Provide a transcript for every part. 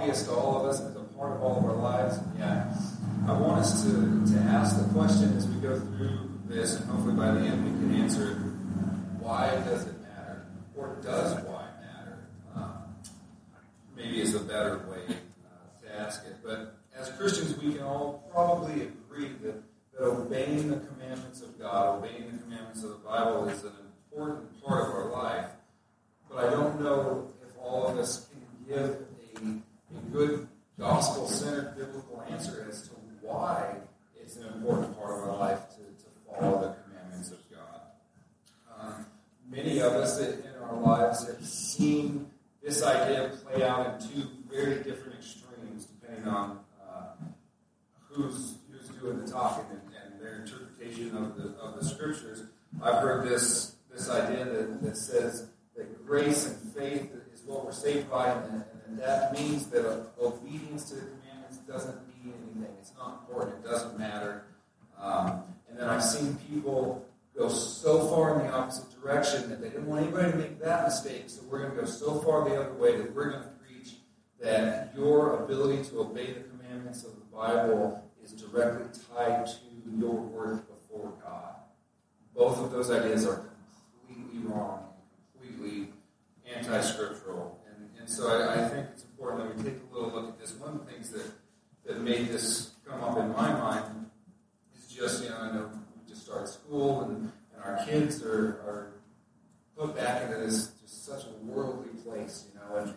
obvious to all of us and is a part of all of our lives. And yet, I want us to ask the question as we go through this, and hopefully by the end we can answer it. Why does it matter? Or does why matter? Maybe is a better way to ask it. But as Christians, we can all probably agree that obeying the commandments of God, obeying the commandments of the Bible is an important part of our life. But I don't know if all of us can give a good gospel-centered biblical answer as to why it's an important part of our life to follow the commandments of God. Many of us in our lives have seen this idea play out in two very different extremes, depending on who's doing the talking and their interpretation of the scriptures. I've heard this idea that says that grace and faith is what we're saved by, and that means that obedience to the commandments doesn't mean anything. It's not important. It doesn't matter. And then I've seen people go so far in the opposite direction that they didn't want anybody to make that mistake, so we're going to go so far the other way that we're going to preach that your ability to obey the commandments of the Bible is directly tied to your worth before God. Both of those ideas are completely wrong and completely anti-scriptural. And so I think it's important that we take a little look at this. One of the things that made this come up in my mind is just, I know we just started school and our kids are put back into this just such a worldly place, and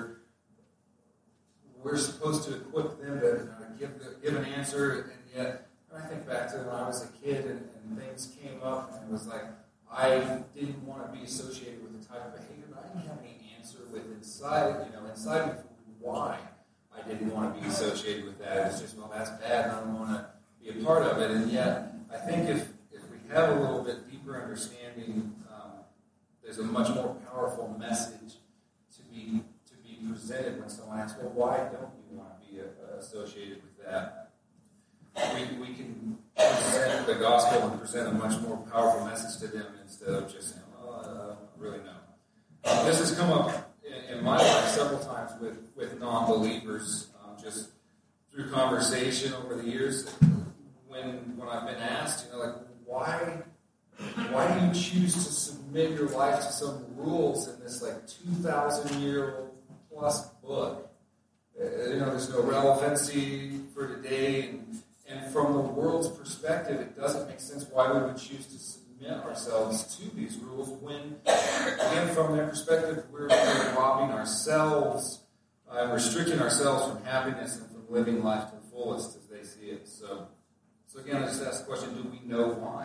we're supposed to equip them to give an answer, and yet when I think back to when I was a kid and things came up and it was like I didn't want to be associated with the type of behavior, but I didn't have any answer with inside me why I didn't want to be associated with that. It was just, well, that's bad and I don't want to be a part of it. And yet I think if we have a little bit deeper understanding, there's a much more powerful message to be presented when someone asks, well, why don't you want to be associated with that? We can present the gospel and present a much more powerful message to them instead of just saying, well, I don't really know. This has come up in my life several times with non-believers, just through conversation over the years. When I've been asked, why do you choose to submit your life to some rules in this 2,000-year-old plus book? There's no relevancy for today, and from the world's perspective, it doesn't make sense why we would choose to submit ourselves to these rules when, again, from their perspective, we're robbing ourselves and restricting ourselves from happiness and from living life to the fullest as they see it. So again, I just ask the question, do we know why?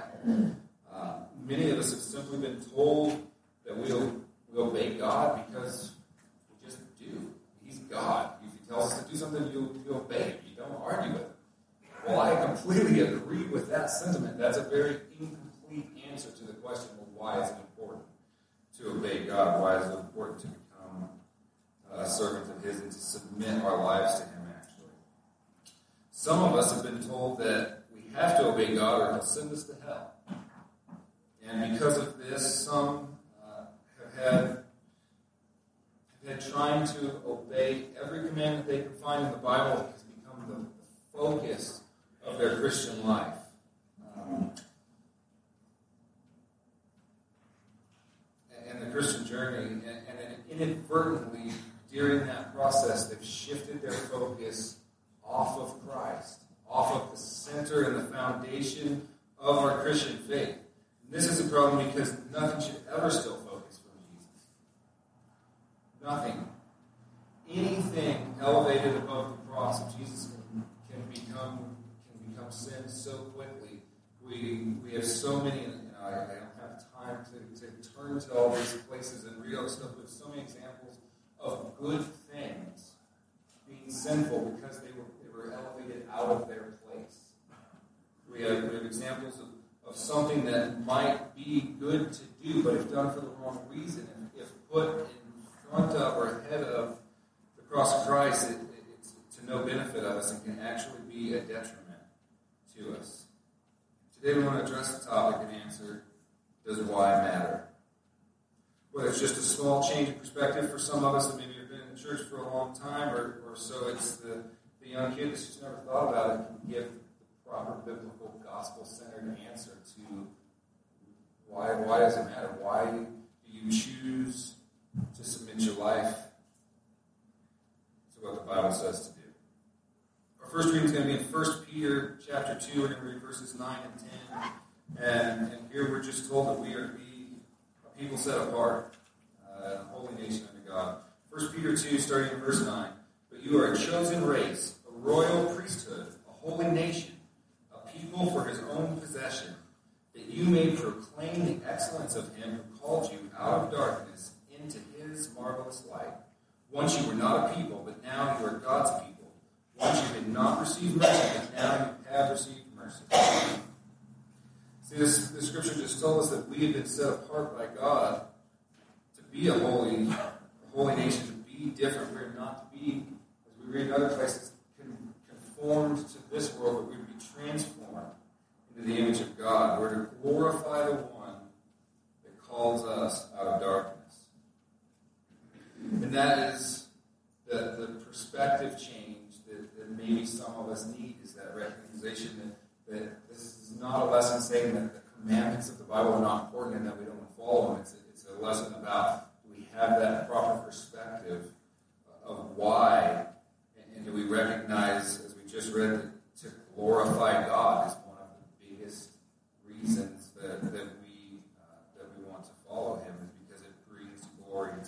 Many of us have simply been told that we obey God because we just do. He's God. If he tells us to do something, you obey him. You don't argue with him. Well, I completely agree with that sentiment. That's a very incomplete answer to the question, well, why is it important to obey God? Why is it important to become a servant of his and to submit our lives to him, actually? Some of us have been told that we have to obey God or he'll send us to hell. And because of this, some have had trying to obey every commandment they can find in the Bible has become the focus of their Christian life. And the Christian journey, and inadvertently, during that process, they've shifted their focus off of Christ, off of the center and the foundation of our Christian faith. And this is a problem because nothing should ever still focus from Jesus. Nothing. Anything elevated above the cross of Jesus can become sin so quickly. We have so many, I don't have time to turn to all these places and read all this stuff, but so many examples of good things being sinful because they were elevated out of their place. We have examples of something that might be good to do, but if done for the wrong reason, if put in front of or ahead of the cross of Christ, it's to no benefit of us and can actually be a detriment to us. Today we want to address the topic and answer, does why matter? Whether it's just a small change in perspective for some of us that maybe have been the church for a long time, or so it's the young kid that's just never thought about it can give the proper biblical gospel-centered answer to why does it matter? Why do you choose to submit your life to what the Bible says to do? Our first reading is going to be in 1 Peter chapter 2. We're going to read verses 9 and 10. And here we're just told that we are to be a people set apart, a holy nation unto God. 1 Peter 2, starting in verse 9. But you are a chosen race, a royal priesthood, a holy nation, a people for his own possession, that you may proclaim the excellence of him who called you out of darkness into his marvelous light. Once you were not a people, but now you are God's people. Once you did not receive mercy, but now you have received mercy. See, this scripture just told us that we have been set apart by God to be a holy nation, to be different. We're not to be, as we read in other places, conformed to this world, but we're to be transformed into the image of God. We're to glorify the one that calls us out of darkness. And that is the perspective change that maybe some of us need, is that recognition that this is not a lesson saying that the commandments of the Bible are not important and that we don't follow them. It's a lesson about, do we have that proper perspective of why, and do we recognize, as we just read, that to glorify God is one of the biggest reasons that we want to follow him, is because it brings glory to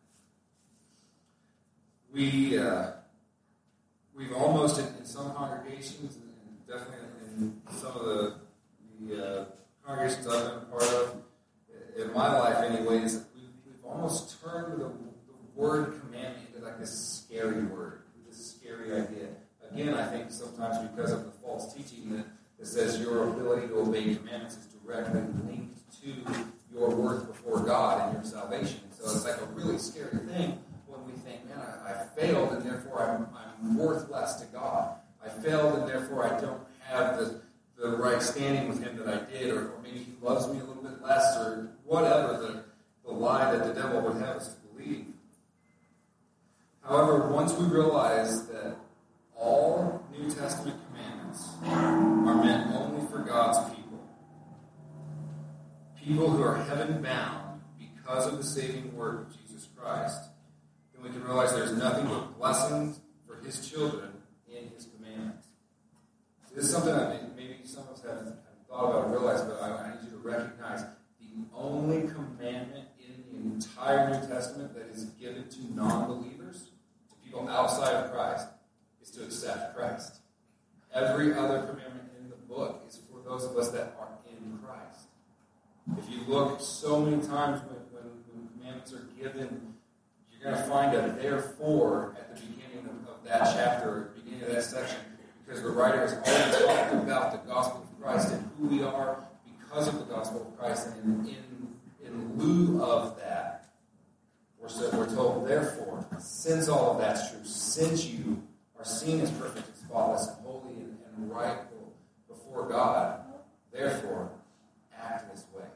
him. We've almost, in some congregations, and definitely in some of the congregations I've been a part of, in my life anyways, we've almost turned the word commandment into like this scary word, this scary idea. Again, I think sometimes because of the false teaching that says your ability to obey commandments is directly linked to your worth before God and your salvation. So it's like a really scary thing when we think, man, I failed and therefore I'm worth less to God. I failed and therefore I don't have the right standing with him that I did, or maybe he loves me a little bit less, or whatever the lie that the devil would have us to believe. However, once we realize that all New Testament commandments are meant only for God's people who are heaven-bound because of the saving work of Jesus Christ, then we can realize there's nothing but blessings for his children in his commandments. So this is something that maybe some of us haven't thought about or realized, but I need you to recognize the only commandment in the entire New Testament that is given to non-believers, to people outside of Christ, is to accept Christ. Every other commandment in the book is for those of us that are in Christ. If you look so many times when commandments are given, you're going to find a therefore at the beginning of that chapter, or beginning of that section, because the writer is always talking about the gospel of Christ and who we are because of the gospel of Christ. And in lieu of that, we're told, therefore, since all of that's true, since you are seen as perfect and spotless and holy and rightful before God, therefore, act this way.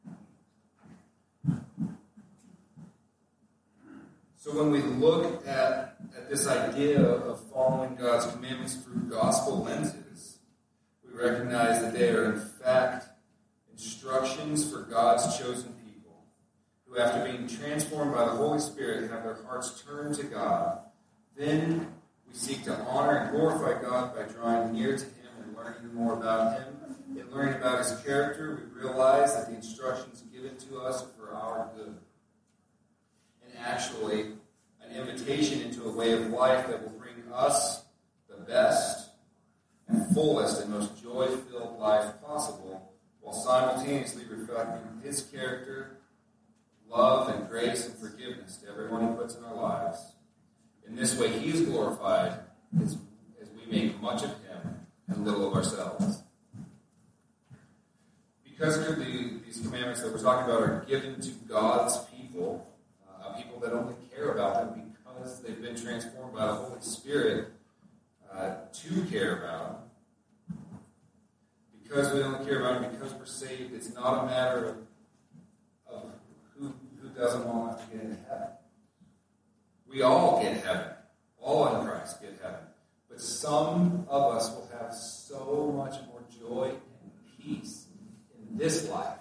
So when we look at this idea of following God's commandments through gospel lenses, we recognize that they are in fact instructions for God's chosen people, who after being transformed by the Holy Spirit have their hearts turned to God. Then we seek to honor and glorify God by drawing near to him and learning more about him. In learning about his character, we realize that the instructions given to us are for our good. And actually, an invitation into a way of life that will bring us the best and fullest and most joy-filled life possible, while simultaneously reflecting his character, love, and grace and forgiveness to everyone he puts in our lives. In this way, he is glorified as we make much of him and little of ourselves. Because these commandments that we're talking about are given to God's people, people that only care about them because they've been transformed by the Holy Spirit to care about them. Because we only care about them because we're saved, it's not a matter of who doesn't want us to get into heaven. We all get heaven. All in Christ get heaven. But some of us will have so much more joy and peace in this life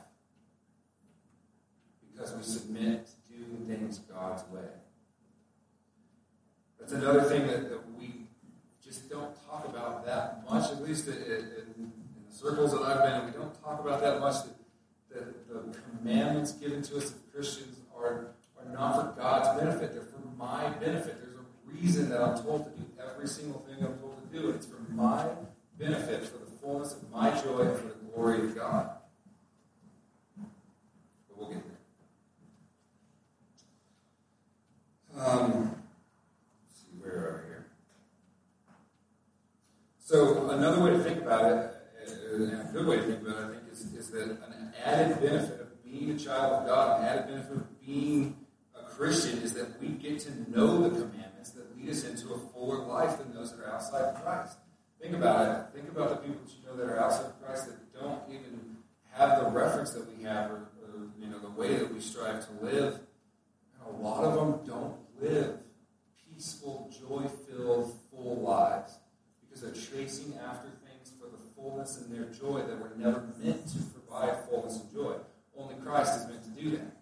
because we submit to doing things God's way. That's another thing that we just don't talk about that much, at least in the circles that I've been in. We don't talk about that much that the commandments given to us as Christians are not for God's benefit. They're for my benefit. There's a reason that I'm told to do every single thing I'm told to do. It's for my benefit, for the fullness of my joy, and for the glory of God. But we'll get there. Let's see, where are we here? So another way to think about it, and a good way to think about it, I think, is that an added benefit of being a child of God, an added benefit of being a Christian, is that we get to know the commandments that lead us into a fuller life than those that are outside of Christ. Think about it. Think about the people that you know that are outside of Christ that don't even have the reference that we have, or the way that we strive to live. And a lot of them don't live peaceful, joy-filled, full lives because they're chasing after things for the fullness and their joy that were never meant to provide fullness and joy. Only Christ is meant to do that.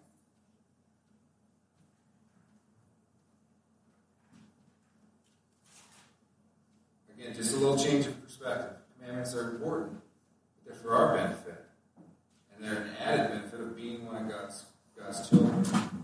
Again, just a little change of perspective. Commandments are important, but they're for our benefit. And they're an added benefit of being one of God's children.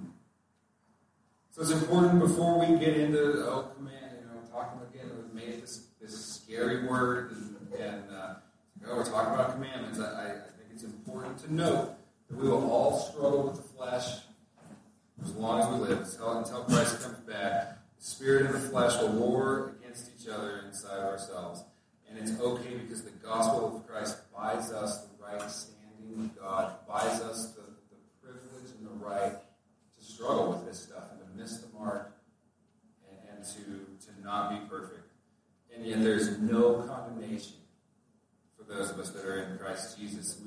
So it's important before we get into, talking again, we've made this scary word, and we're talking about commandments. I think it's important to note that we will all struggle with the flesh as long as we live, until Christ comes back. The spirit and the flesh will war against each other inside of ourselves. And it's okay because the gospel of Christ buys us the right standing with God, buys us the privilege and the right to struggle with this stuff and to miss the mark and to not be perfect. And yet there's no condemnation for those of us that are in Christ Jesus.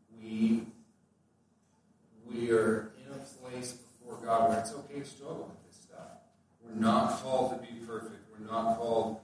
We are in a place before God where it's okay to struggle with this stuff. We're not called to be perfect. We're not called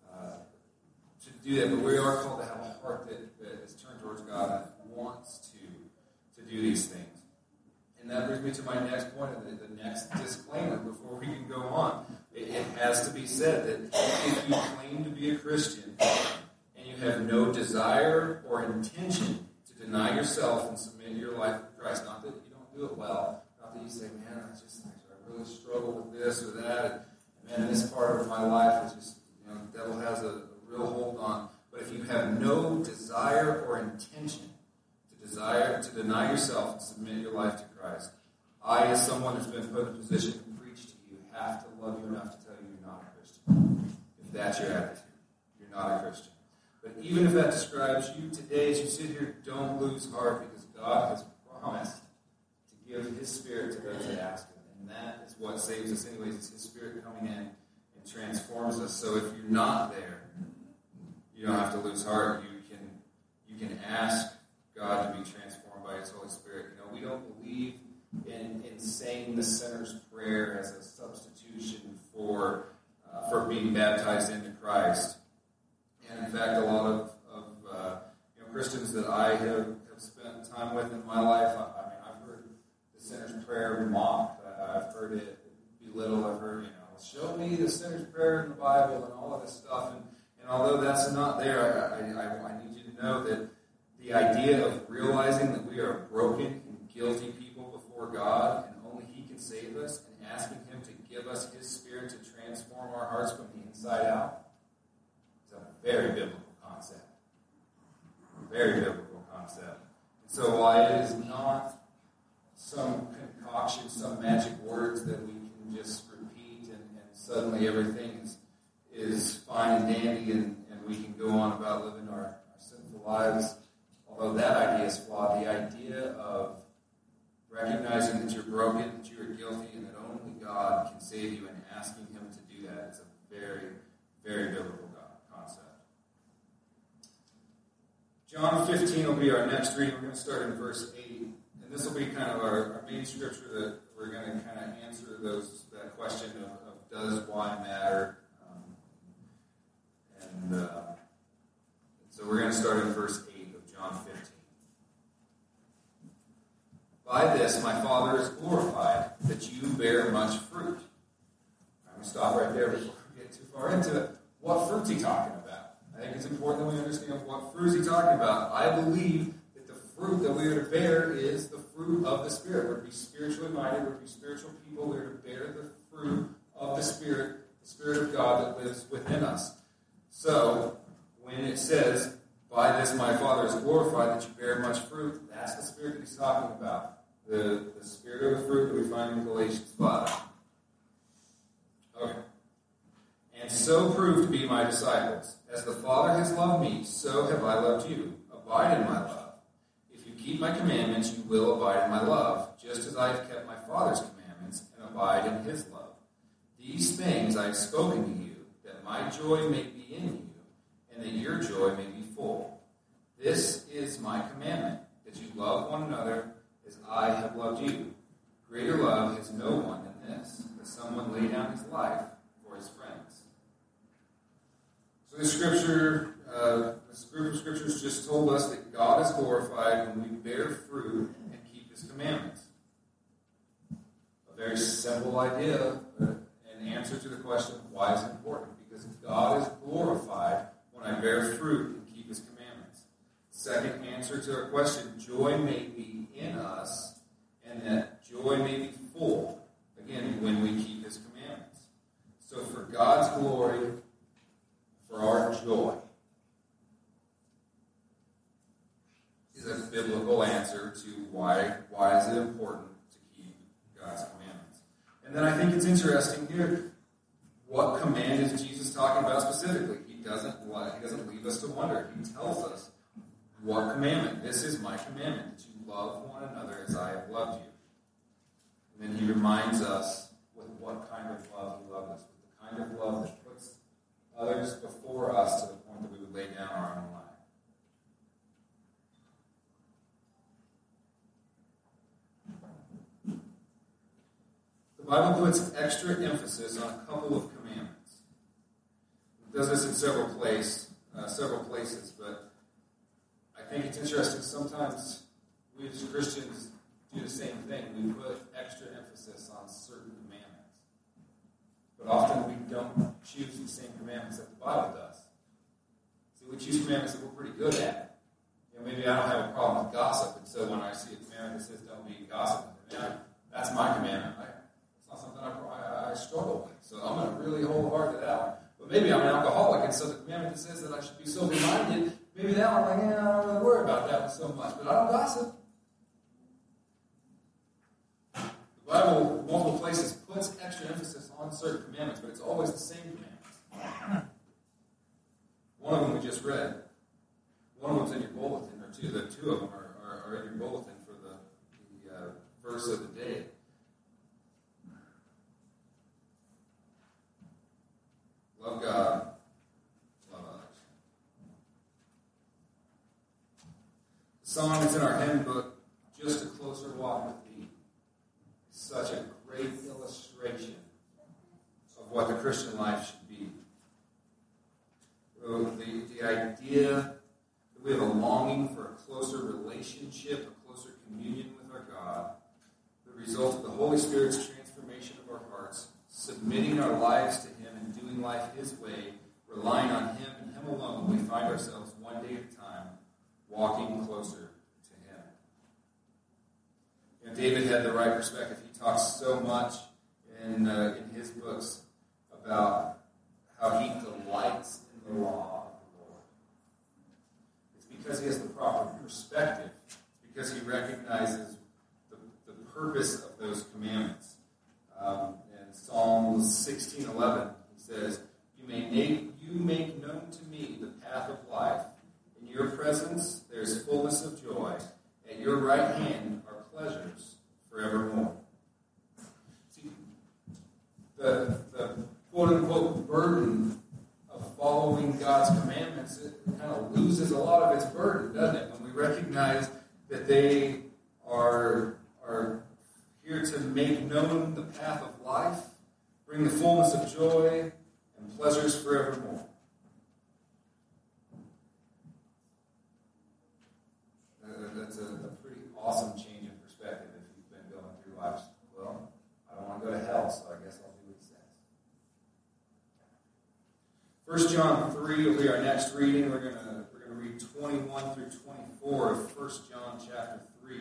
to do that, but we are called to have a heart that is turned towards God and wants to do these things. And that brings me to my next point, the next disclaimer before we can go on. It has to be said that if you claim to be a Christian and you have no desire or intention to deny yourself and submit your life to Christ, not that you don't do it well, not that you say, man, I really struggle with this or that, and man, this part of my life is just, the devil has a real hold on. But if you have no desire or intention to deny yourself and submit your life to Christ, I, as someone who's been put in a position to preach to you, have to love you enough to tell you you're not a Christian. If that's your attitude, you're not a Christian. But even if that describes you today, as you sit here, don't lose heart, because God has promised to give His Spirit to those that ask Him. And that is what saves us anyways. It's His Spirit coming in and transforms us. So if you're not there, you don't have to lose heart. You can ask God to be transformed by His Holy Spirit. We don't believe in saying the sinner's prayer as a substitution for being baptized into Christ. And in fact, a lot of Christians that I have spent time with in my life, I've heard the sinner's prayer mocked. I've heard it belittled. I've heard, show me the sinner's prayer in the Bible and all of this stuff. And although that's not there, I need you to know that the idea of realizing that we are broken and guilty people before God, and only He can save us, and asking Him to give us His Spirit to transform our hearts from the inside out, is a very biblical concept. A very biblical concept. And so while it is not some concoction, some magic words that we can just repeat and suddenly everything is fine and dandy and we can go on about living our sinful lives, although that idea is flawed, the idea of recognizing that you're broken, that you are guilty, and that only God can save you, and asking Him to do that is a very, very biblical concept. John 15 will be our next reading. We're going to start in verse 8. And this will be kind of our main scripture that we're going to kind of answer that question of does wine matter? So we're going to start in verse 8 of John 15. By this my Father is glorified, that you bear much fruit. I'm going to stop right there before we get too far into it. What fruit's he talking about? I think it's important that we understand what fruit is he talking about. I believe that the fruit that we are to bear is the fruit of the Spirit. We're to be spiritually minded. We're to be spiritual people. We're to bear the fruit of the Spirit of God that lives within us. So, when it says, by this my Father is glorified, that you bear much fruit, that's the Spirit that he's talking about. The Spirit of the fruit that we find in Galatians 5. Okay. And so prove to be my disciples. As the Father has loved me, so have I loved you. Abide in my love. If you keep my commandments, you will abide in my love, just as I have kept my Father's commandments and abide in his love. These things I have spoken to you, that my joy may be in you, and that your joy may be full. This is my commandment, that you love one another as I have loved you. Greater love has no one than this, that someone lay down his life for his friends. So this group of scriptures just told us that God is glorified when we bear fruit and keep his commandments. A very simple idea, but an answer to the question, why is it important? Because God is glorified when I bear fruit and keep his commandments. Second answer to our question, joy may be in us, and that joy may be full, again, when we keep his commandments. So for God's glory, for our joy, is a biblical answer to why is it important to keep God's commandments. And then I think it's interesting here, what command is Jesus talking about specifically? He doesn't leave us to wonder. He tells us what commandment. This is my commandment, that you love one another as I have loved you. And then he reminds us with what kind of love he loved us, with the kind of love that puts others before us to the point that we would lay down our own life. The Bible puts extra emphasis on a couple of commandments. It does this in several places, but I think it's interesting. Sometimes we as Christians do the same thing. We put extra emphasis on certain commandments. But often we don't choose the same commandments that the Bible does. See, we choose commandments that we're pretty good at. Maybe I don't have a problem with gossip, and so when I see a commandment that says don't be gossip, that's my commandment. It's not something I struggle with. So I'm going to really hold hard to that one. But maybe I'm an alcoholic, and so the commandment that says that I should be sober-minded, maybe that one, I don't really worry about that one so much. But I don't gossip. The Bible, multiple places, puts extra emphasis on certain commandments, but it's always the same commandments. One of them we just read. One of them's in your bulletin, or two. The two of them are in your bulletin for the verse of the day. Love God, love others. The song that's in our hymn book, Just a Closer Walk with Thee, is such a great illustration of what the Christian life should be. The idea that we have a longing for a closer relationship, a closer communion with our God, the result of the Holy Spirit's transformation of our hearts, submitting our lives to him and doing life his way, relying on him and him alone, we find ourselves one day at a time walking closer to him. David had the right perspective. He talks so much in his books about how he delights in the law of the Lord. It's because he has the proper perspective. It's because he recognizes the purpose of those commandments. In Psalm 16:11, he says, You make known to me the path of life. In your presence there is fullness of joy. At your right hand are pleasures forevermore. See, the quote-unquote burden of following God's commandments, it kind of loses a lot of its burden, doesn't it? When we recognize that they are here to make known the path of life, bring the fullness of joy and pleasures forevermore. That's a pretty awesome change in perspective if you've been going through life. Well, I don't want to go to hell, so I guess I'll do what he says. 1 John 3 will be our next reading. We're going to read 21 through 24 of 1 John chapter 3.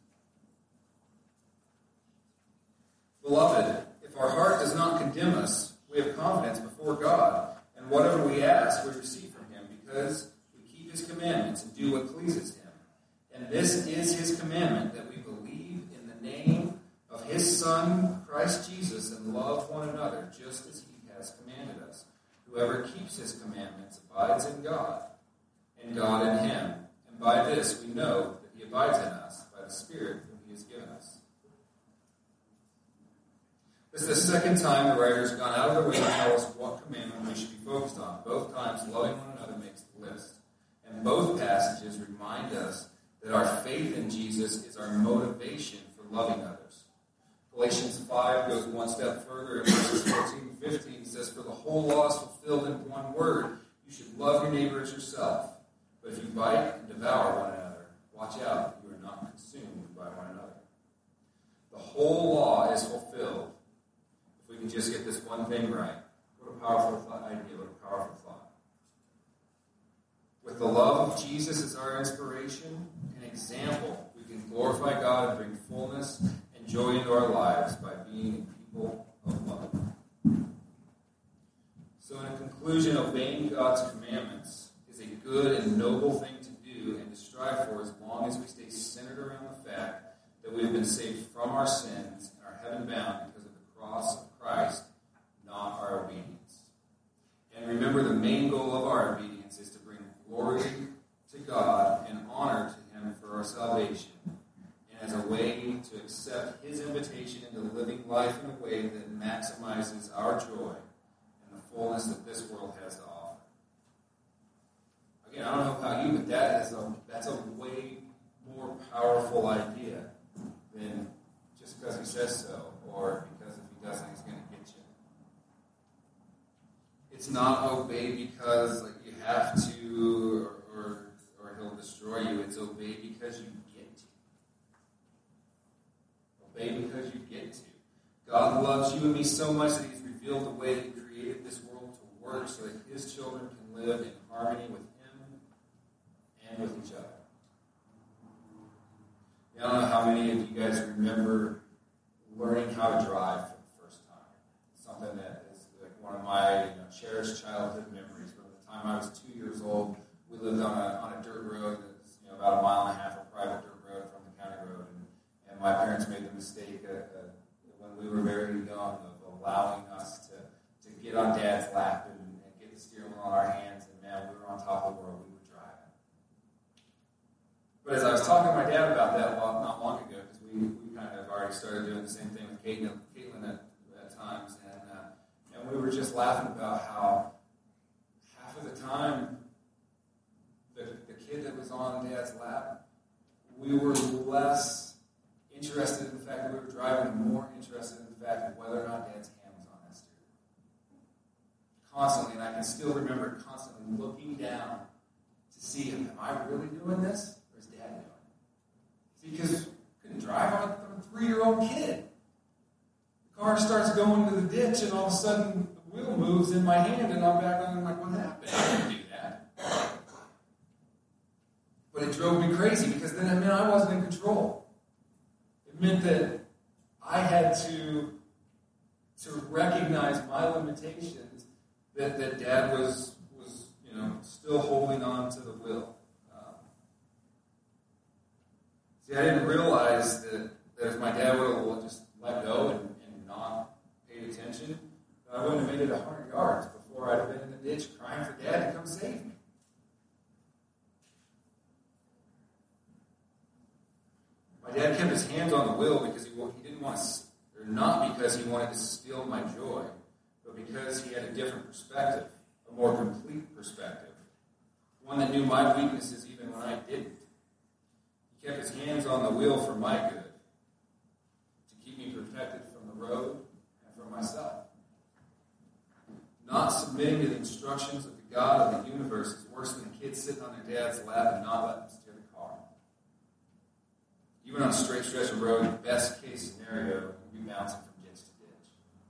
Beloved, if our heart does not condemn us, we have confidence before God, and whatever we ask, we receive from him, because we keep his commandments and do what pleases him. And this is his commandment, that we believe in the name of his Son, Christ Jesus, and love one another, just as he has commanded us. Whoever keeps his commandments abides in God, and God in him. And by this we know that he abides in us, by the Spirit whom he has given us. This is the second time the writer has gone out of their way to tell us what commandment we should be focused on. Both times, loving one another makes the list. And both passages remind us that our faith in Jesus is our motivation for loving others. Galatians 5 goes one step further. In verses 14 and 15 says, "For the whole law is fulfilled in one word. You should love your neighbor as yourself. But if you bite and devour one another, watch out that you are not consumed by one another." The whole law is fulfilled if we can just get this one thing right. What a powerful idea, what a powerful thought. With the love of Jesus as our inspiration and example, we can glorify God and bring fullness and joy into our lives by being a people of love. So in conclusion, obeying God's commandments is a good and noble thing to do and to strive for, as long as we stay centered around the fact that we have been saved from our sins and are heaven bound because of the cross of Christ, not our obedience. And remember, the main goal of our obedience is to bring glory to God and honor to him for our salvation, and as a way to accept his invitation into living life in a way that maximizes our joy and the fullness that this world has to offer. Again, I don't know about you, but that's a way more powerful idea than just because he says so, or because if he doesn't, he's going to get you. It's not obey because you have to, or he'll destroy you. It's obey because you get to. Obey because you get to. God loves you and me so much that he's revealed the way he created this world to work so that his children can live in harmony with him and with each other. I don't know how many of you guys remember learning how to drive for the first time. It's something that is like one of my cherished childhood memories. From the time I was 2 years old, we lived on a dirt road that's about a mile and a half of private dirt road from the county road, and my parents made the mistake when we were very young of allowing us to get on Dad's lap and get the steering wheel on our hands, and man, we were on top of the world. We were driving. But as I was talking to my dad about that not long ago, because we kind of already started doing the same thing with Caitlin at times, and we were just laughing about how half of the time the kid that was on Dad's lap, we were less interested in the fact that we were driving and more interested in the fact of whether or not Dad's hand was on that steering. Constantly, and I can still remember constantly looking down to see, am I really doing this? Or is Dad doing it? See, because I couldn't drive. I'm a 3-year-old kid. The car starts going to the ditch, and all of a sudden the wheel moves in my hand, and I'm back on. I'm like, what happened? I didn't do that. But it drove me crazy because then it meant I wasn't in control. It meant that I had to recognize my limitations, that Dad was still holding on to the wheel. See, I didn't realize that if my dad would have just let go and not paid attention, I wouldn't have made it 100 yards before I'd have been in the ditch crying for Dad to come save me. My dad kept his hands on the wheel because he didn't want to, or not because he wanted to steal my joy, but because he had a different perspective, a more complete perspective, one that knew my weaknesses even when I didn't. He kept his hands on the wheel for my good, to keep me protected from the road and from myself. Not submitting to the instructions of the God of the universe is worse than a kid sitting on their dad's lap and not letting them steer the car. Even on a straight stretch of road, the best case scenario, you'll be bouncing from ditch to ditch.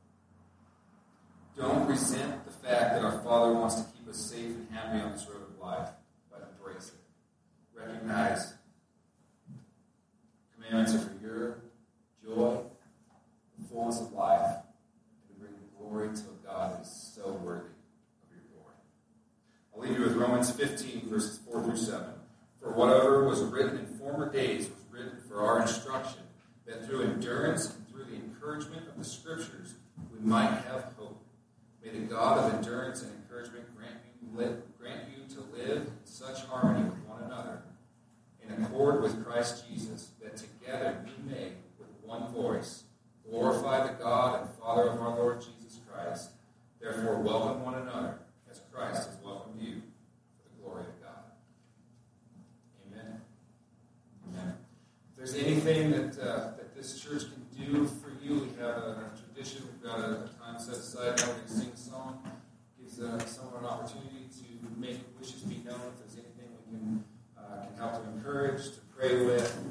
Don't resent the fact that our Father wants to keep us safe and happy on this road of life, but embrace it. Recognize commandments are for your joy, the fullness of life, and to bring glory to a God that is so worthy of your glory. I'll leave you with Romans 15, verses 4 through 7. For whatever was written in former days was written for our instruction, that through endurance and through the encouragement of the Scriptures we might have hope. May the God of endurance and encouragement grant you to live in such harmony with one another, in accord with Christ Jesus, that together you may, with one voice, glorify the God and Father of our Lord Jesus Christ. Therefore, welcome one another, as Christ has welcomed you, for the glory of God. Amen. Amen. If there's anything that this church can do for you, we have a tradition. We've got a time set aside now. We're going to sing a song. Gives someone an opportunity to make wishes be known. If there's anything we can help to encourage, to pray with,